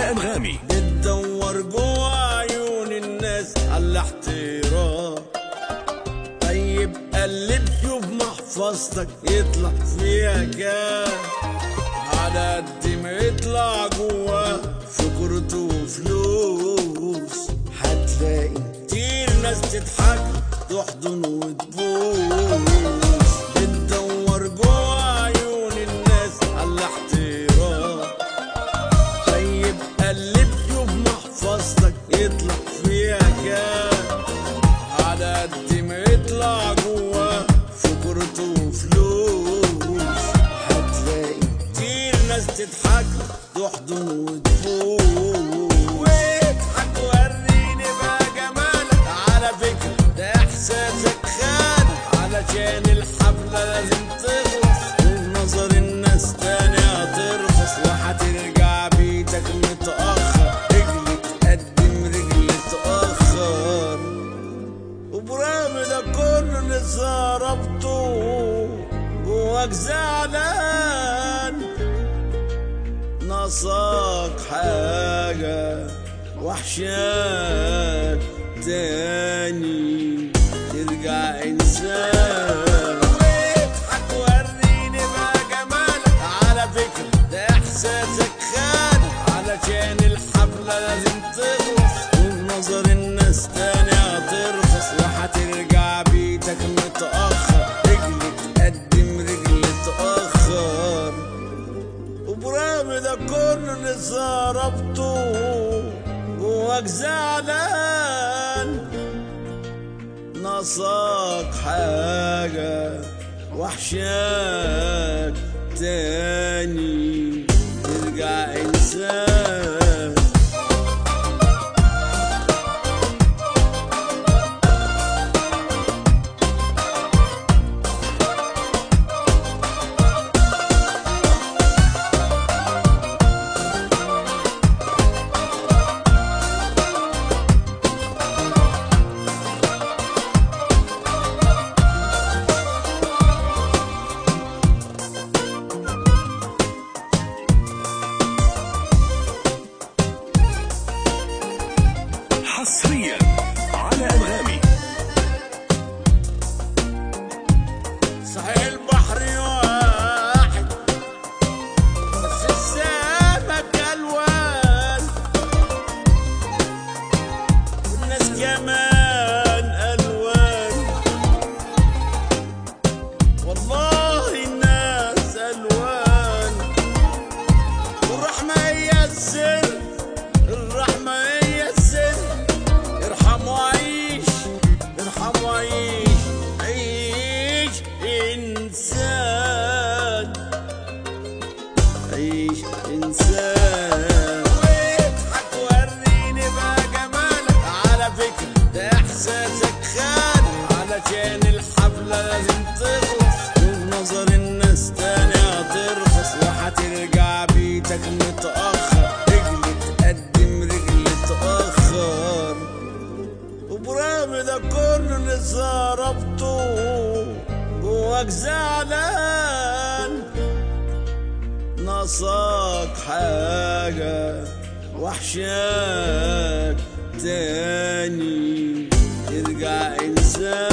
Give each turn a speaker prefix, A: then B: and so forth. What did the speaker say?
A: على أنغامي.
B: بتدور جوا عيون الناس على الاحترام. طيب قلب شوف محفظتك يطلع فيها كام. على قد ما يطلع جوا شكرته وفلوس هتلاقي كتير ناس تضحك تحضن وتبوس. بتدور جوا عيون الناس على الاحترام. طيب قلب شوف محفظتك يطلع فيها كام. على قد ما يطلع جوا شكرته وفلوس هتلاقي كتير ناس تضحك تحضن وتفوز. واضحك وريني بقى جمالك، على فكرة ده احساسك خانك. علشان الحفلة لازم تخلص وفي نظر الناس تاني هترخص. وهترجع بيتك متأخر، رجل تقدم رجل تأخر. وبرغم ده كله لسه ربطه جواك زعلان. ناقصك حاجة وحشاك تاني ترجع إنسان. واضحك وريني بقى جمالك، على فكرة ده إحساسك خانك. علشان الحفلة لازم تخلص وفي نظر الناس تاني هترخص. وهترجع بيتك متأخر، رجل تقدم رجل تأخر. وبرغم ده كله لسه ربطه جواك زعلان. ناقصك حاجة وحشاك تاني ترجع إنسان.
A: حصريا على أنغامي.
B: صحيح البحر واحد بس السمك ألوان، والناس كمان ألوان. والله الناس ألوان. والرحمة هي السر، الرحمة هي السر. ارحم وعيش، ارحم وعيش، عيش إنسان، عيش إنسان. واضحك وريني بقى جمالك، على فكرة ده إحساسك خانك. علشان الحفلة لازم تخلص وفي نظر الناس تاني هترخص. وهترجع بيتك متأخر، رجل تقدم رجل تأخر. وبرغم ده كله لسه ربطه جواك زعلان. ناقصك حاجة وحشاك تاني ترجع إنسان.